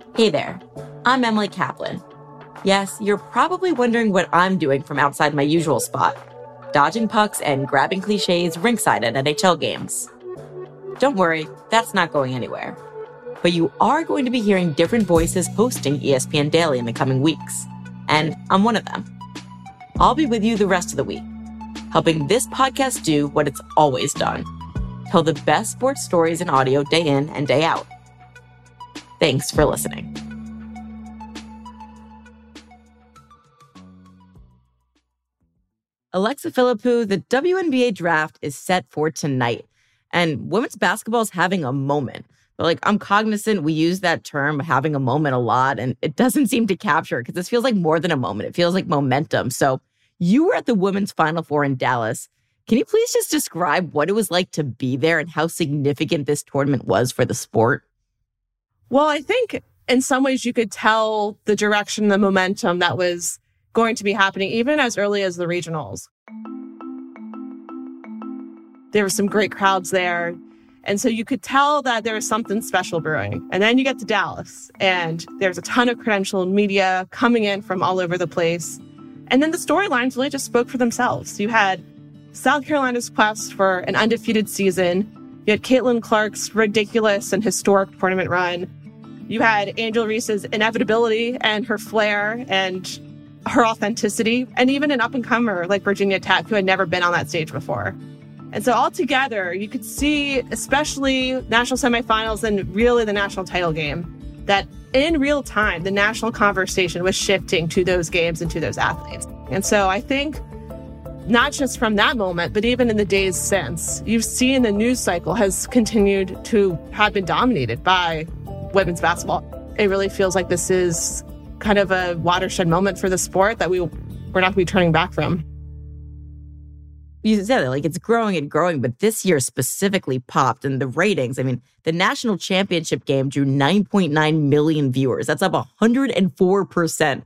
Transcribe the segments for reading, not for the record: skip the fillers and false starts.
Hey there, I'm Emily Kaplan. Yes, you're probably wondering what I'm doing from outside my usual spot, dodging pucks and grabbing cliches rinkside at NHL games. Don't worry, that's not going anywhere. But you are going to be hearing different voices hosting ESPN Daily in the coming weeks, and I'm one of them. I'll be with you the rest of the week, helping this podcast do what it's always done: tell the best sports stories in audio day in and day out. Thanks for listening. Alexa Philippou, the WNBA draft is set for tonight, and women's basketball is having a moment. But I'm cognizant we use that term, having a moment, a lot, and it doesn't seem to capture it because this feels like more than a moment. It feels like momentum. So you were at the women's Final Four in Dallas. Can you please just describe what it was like to be there and how significant this tournament was for the sport? Well, I think in some ways you could tell the direction, the momentum that was going to be happening even as early as the regionals. There were some great crowds there. And so you could tell that there was something special brewing. And then you get to Dallas, and there's a ton of credentialed media coming in from all over the place. And then the storylines really just spoke for themselves. You had South Carolina's quest for an undefeated season. You had Caitlin Clark's ridiculous and historic tournament run. You had Angel Reese's inevitability and her flair and her authenticity, and even an up-and-comer like Virginia Tech, who had never been on that stage before. And so altogether, you could see, especially national semifinals and really the national title game, that in real time, the national conversation was shifting to those games and to those athletes. And so I think not just from that moment, but even in the days since, you've seen the news cycle has continued to have been dominated by women's basketball. It really feels like this is kind of a watershed moment for the sport that we're not going to be turning back from. You said it, it's growing and growing, but this year specifically popped. And the ratings, the national championship game drew 9.9 million viewers. That's up 104%.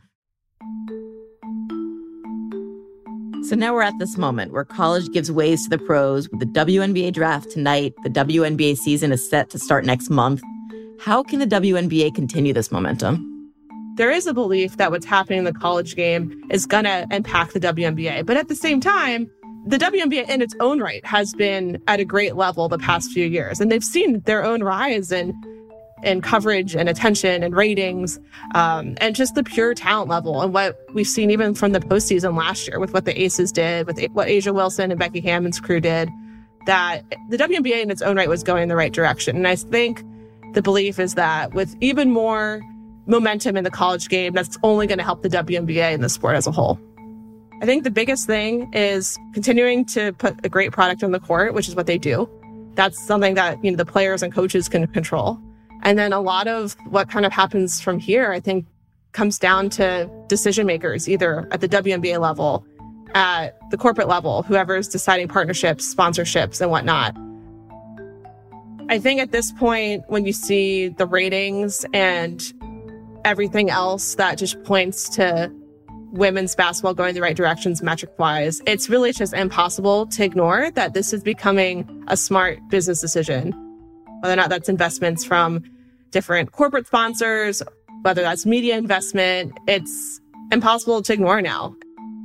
So now we're at this moment where college gives ways to the pros with the WNBA draft tonight. The WNBA season is set to start next month. How can the WNBA continue this momentum? There is a belief that what's happening in the college game is going to impact the WNBA. But at the same time, the WNBA in its own right has been at a great level the past few years. And they've seen their own rise in coverage and attention and ratings, and just the pure talent level. And what we've seen even from the postseason last year with what the Aces did, with what A'ja Wilson and Becky Hammond's crew did, that the WNBA in its own right was going in the right direction. And I think the belief is that with even more momentum in the college game, that's only going to help the WNBA and the sport as a whole. I think the biggest thing is continuing to put a great product on the court, which is what they do. That's something that, the players and coaches can control. And then a lot of what kind of happens from here, I think, comes down to decision makers, either at the WNBA level, at the corporate level, whoever's deciding partnerships, sponsorships, and whatnot. I think at this point, when you see the ratings and everything else that just points to women's basketball going the right directions metric-wise, it's really just impossible to ignore that this is becoming a smart business decision. Whether or not that's investments from different corporate sponsors, whether that's media investment, it's impossible to ignore now.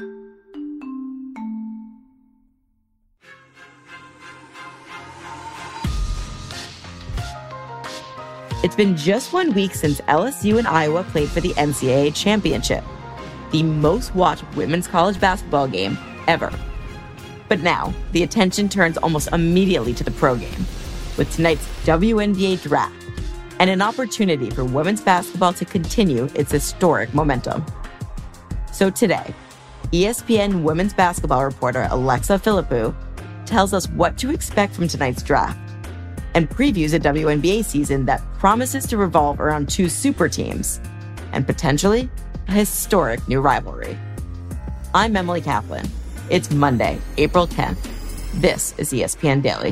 It's been just 1 week since LSU and Iowa played for the NCAA championship, the most watched women's college basketball game ever. But now, the attention turns almost immediately to the pro game, with tonight's WNBA draft, and an opportunity for women's basketball to continue its historic momentum. So today, ESPN women's basketball reporter Alexa Philippou tells us what to expect from tonight's draft, and previews a WNBA season that promises to revolve around two super teams, and potentially a historic new rivalry. I'm Emily Kaplan. It's Monday, April 10th. This is ESPN Daily.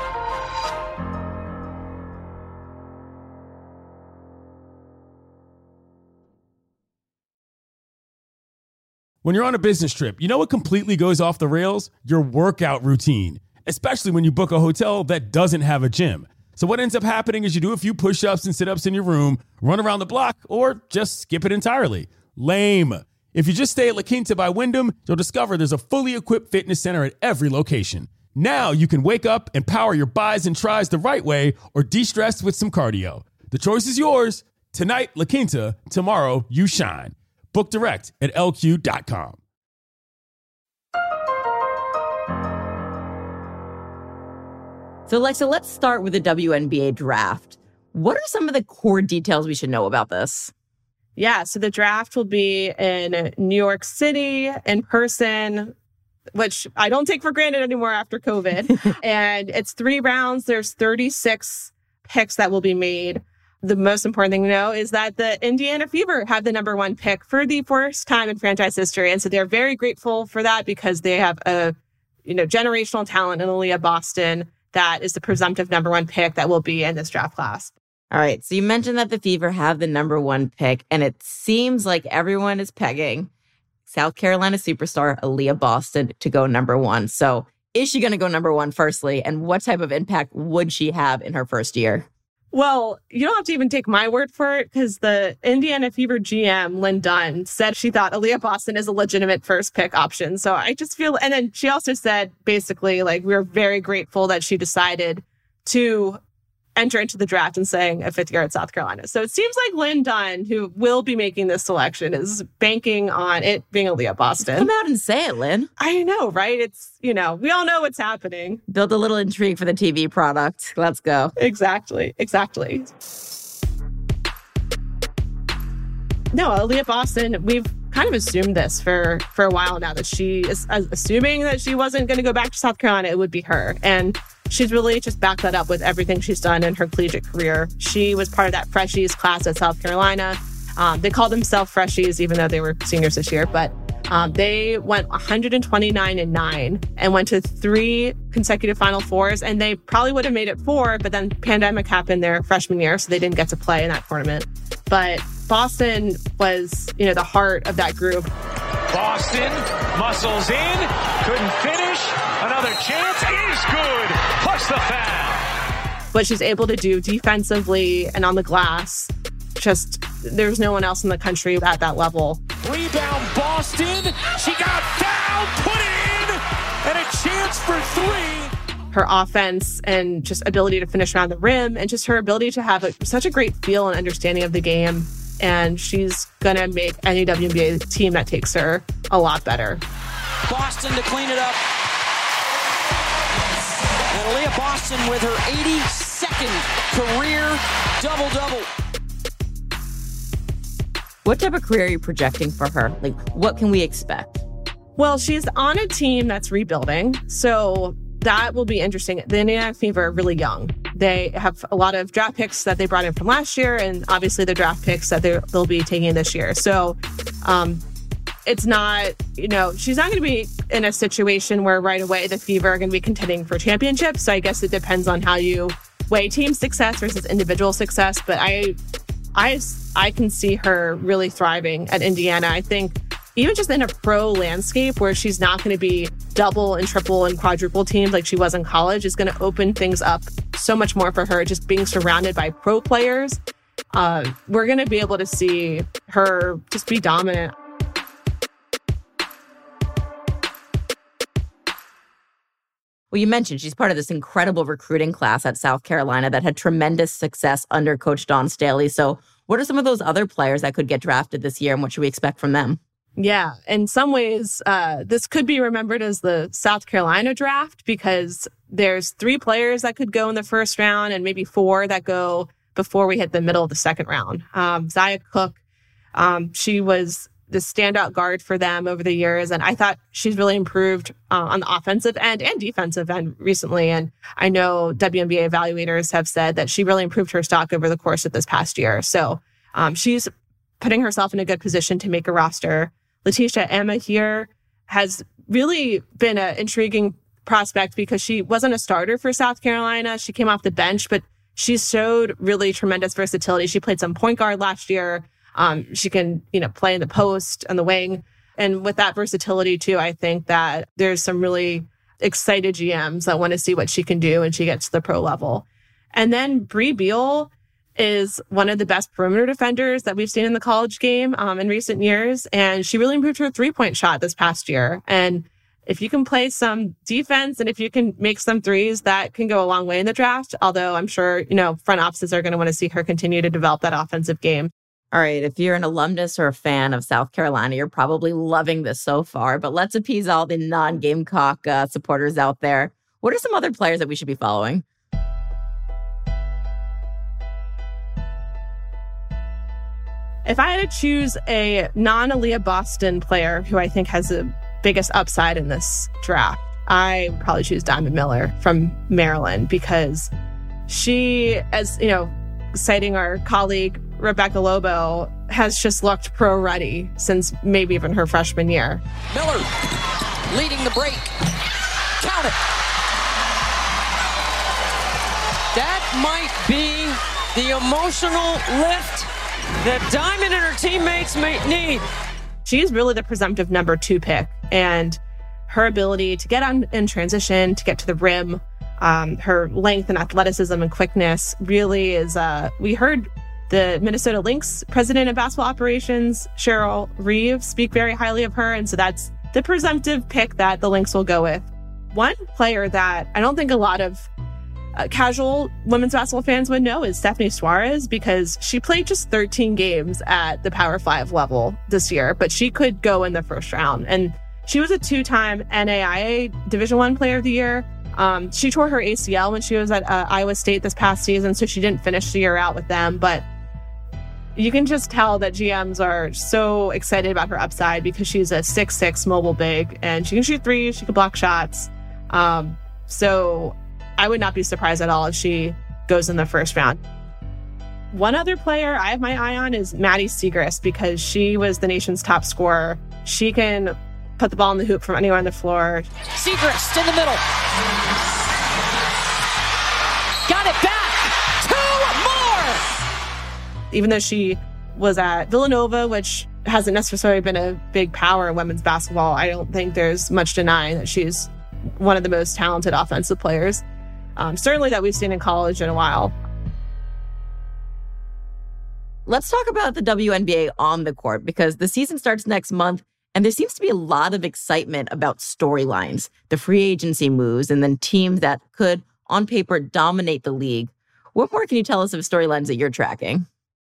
When you're on a business trip, you know what completely goes off the rails? Your workout routine, especially when you book a hotel that doesn't have a gym. So what ends up happening is you do a few push-ups and sit-ups in your room, run around the block, or just skip it entirely. Lame. If you just stay at La Quinta by Wyndham, you'll discover there's a fully equipped fitness center at every location. Now you can wake up and power your buys and tries the right way or de-stress with some cardio. The choice is yours. Tonight, La Quinta. Tomorrow, you shine. Book direct at LQ.com. So, Alexa, let's start with the WNBA draft. What are some of the core details we should know about this? Yeah, so the draft will be in New York City in person, which I don't take for granted anymore after COVID. And it's 3 rounds. There's 36 picks that will be made. The most important thing to know is that the Indiana Fever have the number 1 pick for the first time in franchise history. And so they're very grateful for that because they have a generational talent in Aaliyah Boston that is the presumptive number 1 pick that will be in this draft class. All right. So you mentioned that the Fever have the number 1 pick, and it seems like everyone is pegging South Carolina superstar Aaliyah Boston to go number 1. So is she going to go number 1 firstly? And what type of impact would she have in her first year? Well, you don't have to even take my word for it because the Indiana Fever GM, Lynn Dunn, said she thought Aaliyah Boston is a legitimate first pick option. So I just feel, and then she also said basically, like, we're very grateful that she decided to enter into the draft and saying a 5th year at South Carolina. So it seems like Lynn Dunn, who will be making this selection, is banking on it being Aaliyah Boston. Come out and say it, Lynn. I know, right? It's, we all know what's happening. Build a little intrigue for the TV product. Let's go. Exactly. No, Aaliyah Boston, we've kind of assumed this for a while now, that she is assuming that she wasn't going to go back to South Carolina, it would be her. And she's really just backed that up with everything she's done in her collegiate career. She was part of that Freshies class at South Carolina. They called themselves Freshies, even though they were seniors this year. But they went 129-9 and went to 3 consecutive Final Fours. And they probably would have made it 4, but then pandemic happened their freshman year, so they didn't get to play in that tournament. But Boston was, the heart of that group. Boston muscles in, couldn't finish. Another chance is good. Plus the foul. What she's able to do defensively and on the glass, just there's no one else in the country at that level. Rebound Boston. She got fouled, put it in, and a chance for 3. Her offense and just ability to finish around the rim and just her ability to have such a great feel and understanding of the game. And she's going to make any WNBA team that takes her a lot better. Boston to clean it up. And Aaliyah Boston with her 82nd career double-double. What type of career are you projecting for her? Like, what can we expect? Well, she's on a team that's rebuilding, so that will be interesting. The Indiana Fever are really young. They have a lot of draft picks that they brought in from last year, and obviously the draft picks that they'll be taking this year. So it's not, she's not going to be in a situation where right away the Fever are going to be contending for championships. So I guess it depends on how you weigh team success versus individual success. But I can see her really thriving at Indiana. I think even just in a pro landscape where she's not going to be double and triple and quadruple teamed like she was in college is going to open things up so much more for her. Just being surrounded by pro players, we're going to be able to see her just be dominant. Well, you mentioned she's part of this incredible recruiting class at South Carolina that had tremendous success under Coach Dawn Staley. So what are some of those other players that could get drafted this year, and what should we expect from them? Yeah, in some ways, this could be remembered as the South Carolina draft because there's 3 players that could go in the first round and maybe 4 that go before we hit the middle of the second round. Zia Cook, she was the standout guard for them over the years, and I thought she's really improved on the offensive end and defensive end recently. And I know WNBA evaluators have said that she really improved her stock over the course of this past year. So she's putting herself in a good position to make a roster. Letitia Amihere has really been an intriguing prospect because she wasn't a starter for South Carolina. She came off the bench, but she showed really tremendous versatility. She played some point guard last year. She can, play in the post, on the wing. And with that versatility too, I think that there's some really excited GMs that want to see what she can do when she gets to the pro level. And then Brea Beal is one of the best perimeter defenders that we've seen in the college game in recent years. And she really improved her three-point shot this past year. And if you can play some defense and if you can make some threes, that can go a long way in the draft. Although I'm sure, front offices are going to want to see her continue to develop that offensive game. All right, if you're an alumnus or a fan of South Carolina, you're probably loving this so far. But let's appease all the non-Gamecock supporters out there. What are some other players that we should be following? If I had to choose a non-Aaliyah Boston player who I think has the biggest upside in this draft, I would probably choose Diamond Miller from Maryland, because she, as citing our colleague Rebecca Lobo, has just looked pro-ready since maybe even her freshman year. Miller leading the break. Count it. That might be the emotional lift that Diamond and her teammates may need. She's really the presumptive number 2 pick, and her ability to get on in transition, to get to the rim, her length and athleticism and quickness really is, we heard the Minnesota Lynx president of basketball operations, Cheryl Reeves, speak very highly of her. And so that's the presumptive pick that the Lynx will go with. One player that I don't think a lot of casual women's basketball fans would know is Stephanie Suarez, because she played just 13 games at the Power 5 level this year, but she could go in the first round. And she was a 2-time NAIA Division I Player of the Year. She tore her ACL when she was at Iowa State this past season, so she didn't finish the year out with them. But you can just tell that GMs are so excited about her upside, because she's a 6'6" mobile big, and she can shoot threes, she can block shots. So I would not be surprised at all if she goes in the first round. One other player I have my eye on is Maddie Siegrist, because she was the nation's top scorer. She can put the ball in the hoop from anywhere on the floor. Siegrist in the middle. Got it back. 2 more. Even though she was at Villanova, which hasn't necessarily been a big power in women's basketball, I don't think there's much denying that she's one of the most talented offensive players, certainly that we've seen in college in a while. Let's talk about the WNBA on the court, because the season starts next month, and there seems to be a lot of excitement about storylines, the free agency moves, and then teams that could, on paper, dominate the league. What more can you tell us of storylines that you're tracking?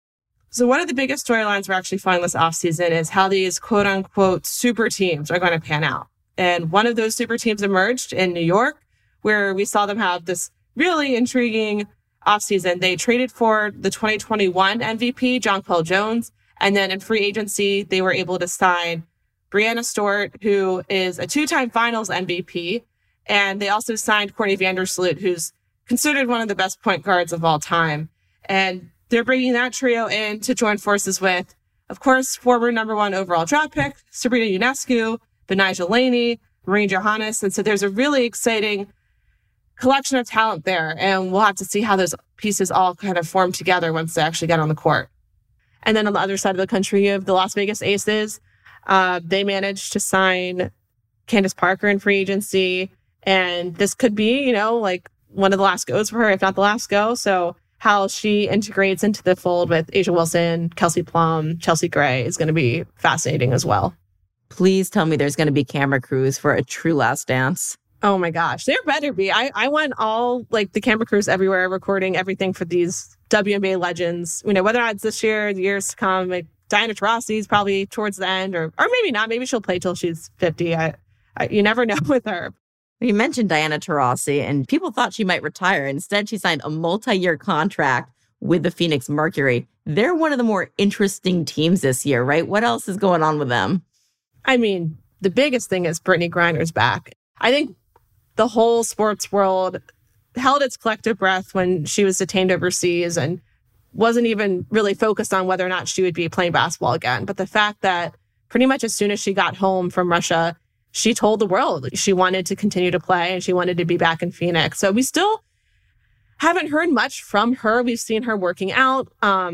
So one of the biggest storylines we're actually following this offseason is how these quote-unquote super teams are going to pan out. And one of those super teams emerged in New York, where we saw them have this really intriguing offseason. They traded for the 2021 MVP, Jonquel Jones. And then in free agency, they were able to sign Brianna Stewart, who is a 2-time finals MVP. And they also signed Courtney Vandersloot, who's considered one of the best point guards of all time. And they're bringing that trio in to join forces with, of course, former number 1 overall draft pick, Sabrina Ionescu, Benijah Laney, Maureen Johannes. And so there's a really exciting collection of talent there. And we'll have to see how those pieces all kind of form together once they actually get on the court. And then on the other side of the country, you have the Las Vegas Aces. They managed to sign Candace Parker in free agency. And this could be, like one of the last goes for her, if not the last go. So how she integrates into the fold with Asia Wilson, Kelsey Plum, Chelsea Gray is going to be fascinating as well. Please tell me there's going to be camera crews for a true Last Dance. Oh my gosh, there better be. I want all the camera crews everywhere recording everything for these WNBA legends. Whether or not it's this year, the years to come. Diana Taurasi is probably towards the end, or maybe not. Maybe she'll play till she's 50. You never know with her. You mentioned Diana Taurasi, and people thought she might retire. Instead, she signed a multi-year contract with the Phoenix Mercury. They're one of the more interesting teams this year, right? What else is going on with them? I mean, the biggest thing is Brittany Griner's back. I think the whole sports world held its collective breath when she was detained overseas and wasn't even really focused on whether or not she would be playing basketball again. But the fact that pretty much as soon as she got home from Russia, she told the world she wanted to continue to play and she wanted to be back in Phoenix. So we still haven't heard much from her. We've seen her working out,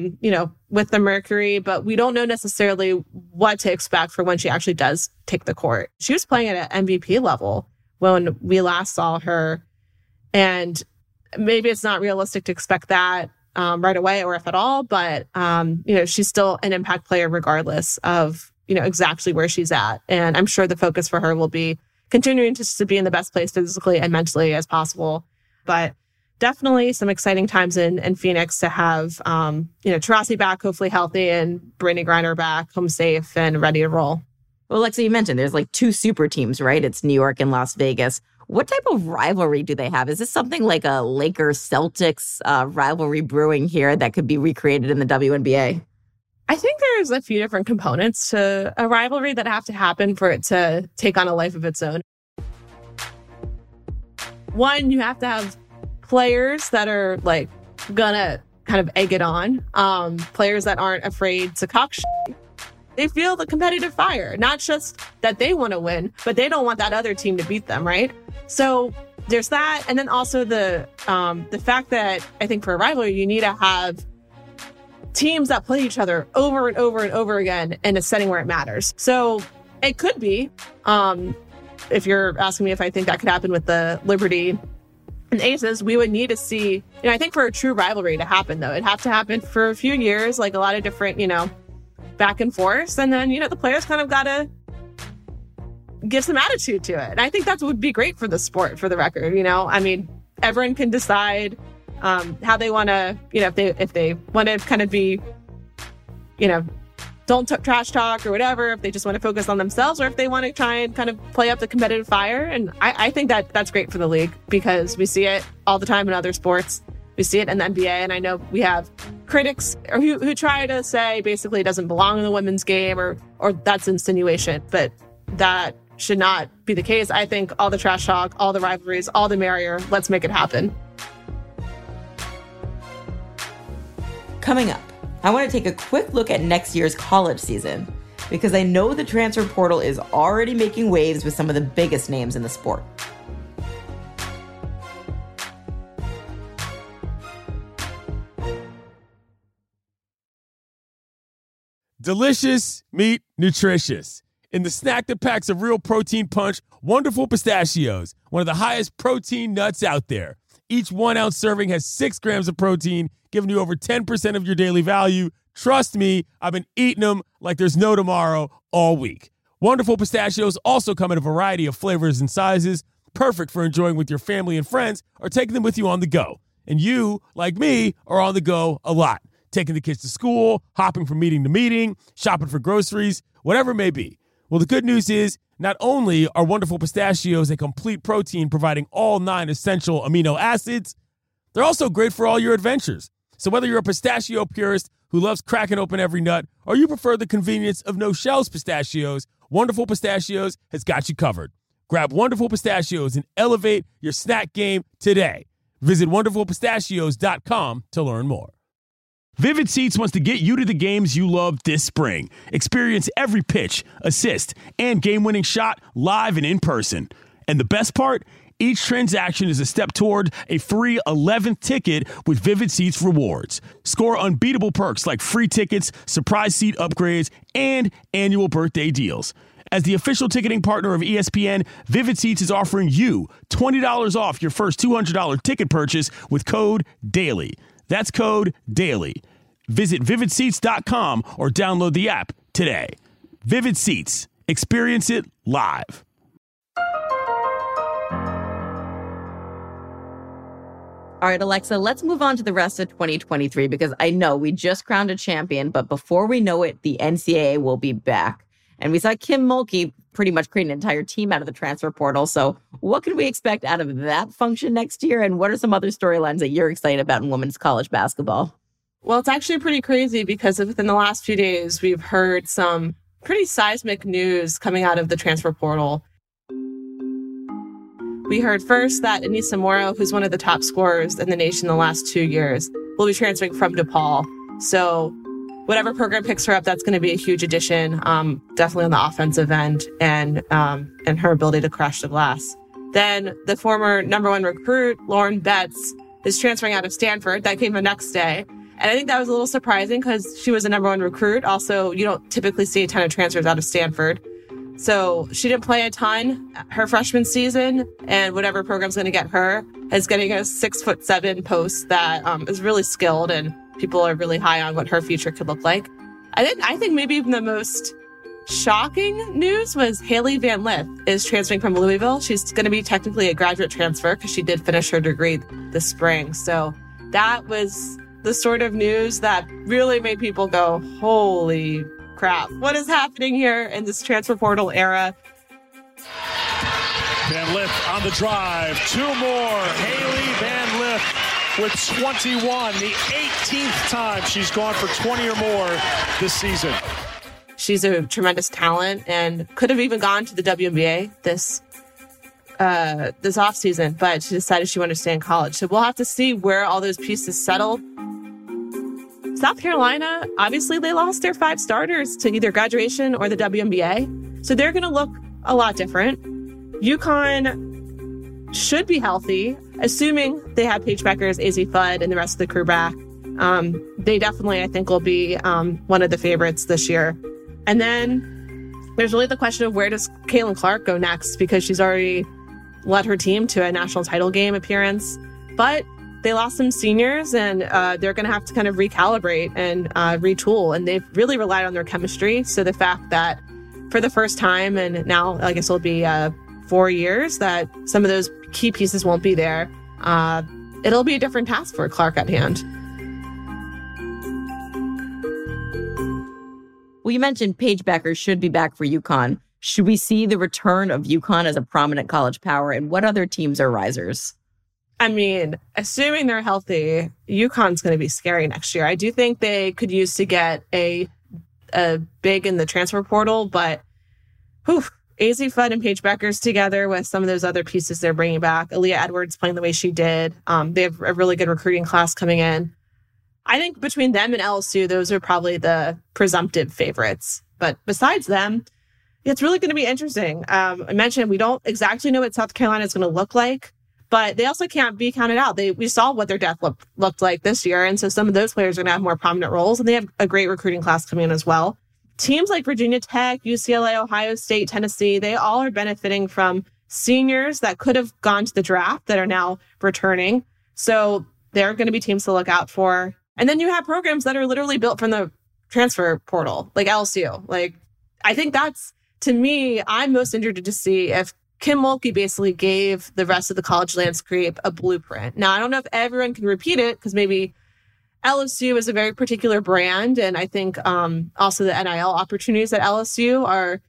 with the Mercury, but we don't know necessarily what to expect for when she actually does take the court. She was playing at an MVP level when we last saw her. And maybe it's not realistic to expect that right away or if at all, but, she's still an impact player regardless of, exactly where she's at. And I'm sure the focus for her will be continuing to be in the best place physically and mentally as possible. But definitely some exciting times in Phoenix to have, Taurasi back, hopefully healthy, and Brittany Griner back, home safe and ready to roll. Well, Alexa, you mentioned there's like 2 super teams, right? It's New York and Las Vegas. What type of rivalry do they have? Is this something like a Lakers-Celtics rivalry brewing here that could be recreated in the WNBA? I think there's a few different components to a rivalry that have to happen for it to take on a life of its own. One, you have to have players that are like gonna kind of egg it on. Players that aren't afraid to talk shit. They feel the competitive fire, not just that they want to win, but they don't want that other team to beat them, right? So there's that. And then also the fact that I think for a rivalry, you need to have teams that play each other over and over and over again in a setting where it matters. So it could be, if you're asking me if I think that could happen with the Liberty and Aces, we would need to see, I think for a true rivalry to happen, though, it'd have to happen for a few years, like a lot of different, back and forth. And then, the players kind of got to give some attitude to it. And I think that would be great for the sport, for the record. Everyone can decide how they want to, if they want to kind of be, don't trash talk or whatever, if they just want to focus on themselves, or if they want to try and kind of play up the competitive fire. And I think that's great for the league, because we see it all the time in other sports. We see it in the NBA, and I know we have critics who try to say basically it doesn't belong in the women's game, or that's insinuation, but that should not be the case. I think all the trash talk, all the rivalries, all the merrier. Let's make it happen. Coming up, I want to take a quick look at next year's college season, because I know the transfer portal is already making waves with some of the biggest names in the sport. Delicious, meat, nutritious. In the snack that packs a real protein punch, Wonderful Pistachios, one of the highest protein nuts out there. Each 1 ounce serving has 6 grams of protein, giving you over 10% of your daily value. Trust me, I've been eating them like there's no tomorrow all week. Wonderful Pistachios also come in a variety of flavors and sizes, perfect for enjoying with your family and friends or taking them with you on the go. And you, like me, are on the go a lot. Taking the kids to school, hopping from meeting to meeting, shopping for groceries, whatever it may be. Well, the good news is not only are Wonderful Pistachios a complete protein providing all 9 essential amino acids, they're also great for all your adventures. So whether you're a pistachio purist who loves cracking open every nut, or you prefer the convenience of no-shells pistachios, Wonderful Pistachios has got you covered. Grab Wonderful Pistachios and elevate your snack game today. Visit WonderfulPistachios.com to learn more. Vivid Seats wants to get you to the games you love this spring. Experience every pitch, assist, and game-winning shot live and in person. And the best part? Each transaction is a step toward a free 11th ticket with Vivid Seats rewards. Score unbeatable perks like free tickets, surprise seat upgrades, and annual birthday deals. As the official ticketing partner of ESPN, Vivid Seats is offering you $20 off your first $200 ticket purchase with code DAILY. That's code DAILY. Visit vividseats.com or download the app today. Vivid Seats. Experience it live. All right, Alexa, let's move on to the rest of 2023, because I know we just crowned a champion, but before we know it, the NCAA will be back. And we saw Kim Mulkey pretty much create an entire team out of the transfer portal. So what can we expect out of that function next year? And what are some other storylines that you're excited about in women's college basketball? Well, it's actually pretty crazy, because within the last few days, we've heard some pretty seismic news coming out of the transfer portal. We heard first that Aneesa Morrow, who's one of the top scorers in the nation the last 2 years, will be transferring from DePaul. So whatever program picks her up, that's going to be a huge addition, definitely on the offensive end, and her ability to crash the glass. Then the former number 1 recruit, Lauren Betts, is transferring out of Stanford. That came the next day. And I think that was a little surprising, because she was a number 1 recruit. Also, you don't typically see a ton of transfers out of Stanford. So she didn't play a ton her freshman season, and whatever program's going to get her is getting a 6'7" post that is really skilled, and people are really high on what her future could look like. I think maybe even the most shocking news was Haley Van Lith is transferring from Louisville. She's going to be technically a graduate transfer because she did finish her degree this spring. So that was the sort of news that really made people go, holy crap, what is happening here in this transfer portal era? Van Lith on the drive. Two more. Haley Van Lith with 21. The 18th time she's gone for 20 or more this season. She's a tremendous talent and could have even gone to the WNBA this offseason, but she decided she wanted to stay in college. So we'll have to see where all those pieces settle. South Carolina, obviously they lost their 5 starters to either graduation or the WNBA. So they're going to look a lot different. UConn should be healthy, assuming they have Paige Bueckers, Azzi Fudd, and the rest of the crew back. They definitely, I think, will be one of the favorites this year. And then there's really the question of where does Caitlin Clark go next, because she's already led her team to a national title game appearance. But they lost some seniors, and they're going to have to kind of recalibrate and retool. And they've really relied on their chemistry. So the fact that for the first time, and now I guess it'll be 4 years, that some of those key pieces won't be there, it'll be a different task for Clark at hand. Well, you mentioned Paige Bueckers should be back for UConn. Should we see the return of UConn as a prominent college power? And what other teams are risers? I mean, assuming they're healthy, UConn's going to be scary next year. I do think they could use to get a big in the transfer portal, but Azzi Fudd and Paige Bueckers together with some of those other pieces they're bringing back. Aaliyah Edwards playing the way she did. They have a really good recruiting class coming in. I think between them and LSU, those are probably the presumptive favorites. But besides them, it's really going to be interesting. I mentioned we don't exactly know what South Carolina is going to look like, but they also can't be counted out. We saw what their depth looked like this year, and so some of those players are going to have more prominent roles, and they have a great recruiting class coming in as well. Teams like Virginia Tech, UCLA, Ohio State, Tennessee, they all are benefiting from seniors that could have gone to the draft that are now returning. So they're going to be teams to look out for. And then you have programs that are literally built from the transfer portal, like LSU. Like, I think that's, to me, I'm most interested to see if Kim Mulkey basically gave the rest of the college landscape a blueprint. Now, I don't know if everyone can repeat it, because maybe LSU is a very particular brand. And I think also the NIL opportunities at LSU are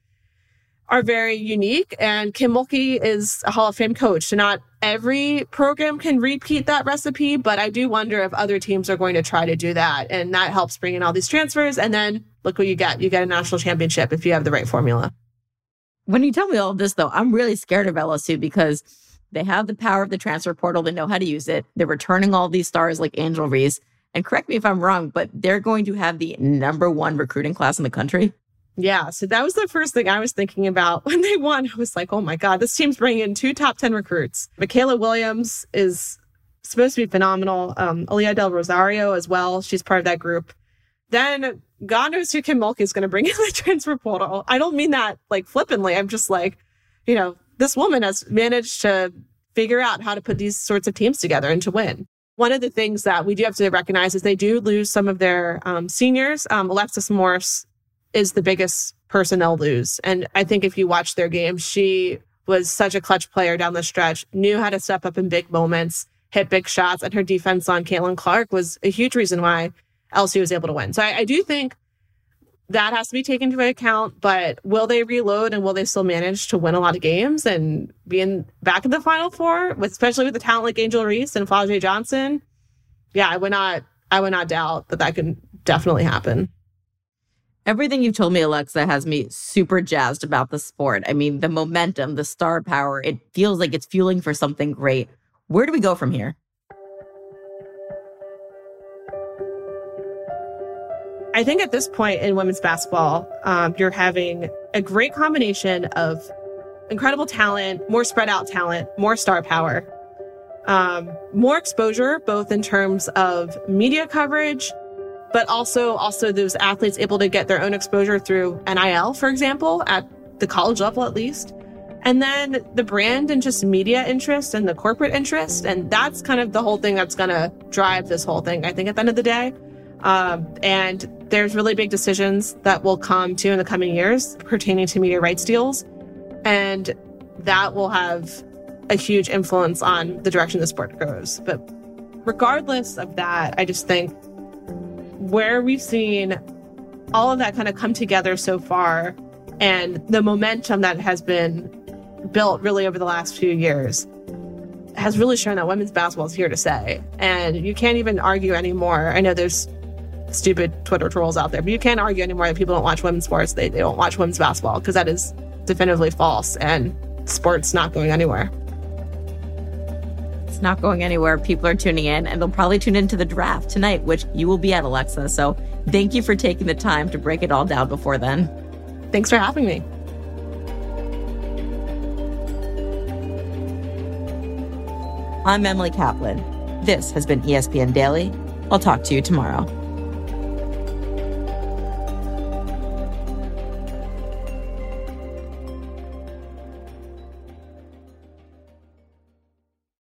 very unique. And Kim Mulkey is a Hall of Fame coach. So not every program can repeat that recipe, but I do wonder if other teams are going to try to do that. And that helps bring in all these transfers. And then look what you get. You get a national championship if you have the right formula. When you tell me all of this, though, I'm really scared of LSU because they have the power of the transfer portal. They know how to use it. They're returning all these stars like Angel Reese. And correct me if I'm wrong, but they're going to have the #1 recruiting class in the country. Yeah, so that was the first thing I was thinking about when they won. I was like, oh my God, this team's bringing in 2 top 10 recruits. Michaela Williams is supposed to be phenomenal. Aaliyah Del Rosario as well. She's part of that group. Then God knows who Kim Mulkey is going to bring in the transfer portal. I don't mean that like flippantly. I'm just like, this woman has managed to figure out how to put these sorts of teams together and to win. One of the things that we do have to recognize is they do lose some of their seniors. Alexis Morse is the biggest person they'll lose. And I think if you watch their game, she was such a clutch player down the stretch, knew how to step up in big moments, hit big shots, and her defense on Caitlin Clark was a huge reason why LSU was able to win. So I do think that has to be taken into account, but will they reload and will they still manage to win a lot of games and be back in the Final Four, especially with the talent like Angel Reese and Flau'jae Johnson? Yeah, I would not doubt that can definitely happen. Everything you've told me, Alexa, has me super jazzed about the sport. I mean, the momentum, the star power, it feels like it's fueling for something great. Where do we go from here? I think at this point in women's basketball, you're having a great combination of incredible talent, more spread out talent, more star power, more exposure, both in terms of media coverage, but also those athletes able to get their own exposure through NIL, for example, at the college level at least. And then the brand and just media interest and the corporate interest. And that's kind of the whole thing that's going to drive this whole thing, I think, at the end of the day. And there's really big decisions that will come to in the coming years pertaining to media rights deals. And that will have a huge influence on the direction the sport goes. But regardless of that, I just think where we've seen all of that kind of come together so far and the momentum that has been built really over the last few years has really shown that women's basketball is here to stay. And you can't even argue anymore. I know there's stupid Twitter trolls out there, but you can't argue anymore that people don't watch women's sports. They don't watch women's basketball, because that is definitively false, and sport's not going anywhere. It's not going anywhere. People are tuning in, and they'll probably tune into the draft tonight, which you will be at, Alexa. So thank you for taking the time to break it all down before then. Thanks for having me. I'm Emily Kaplan. This has been ESPN Daily. I'll talk to you tomorrow.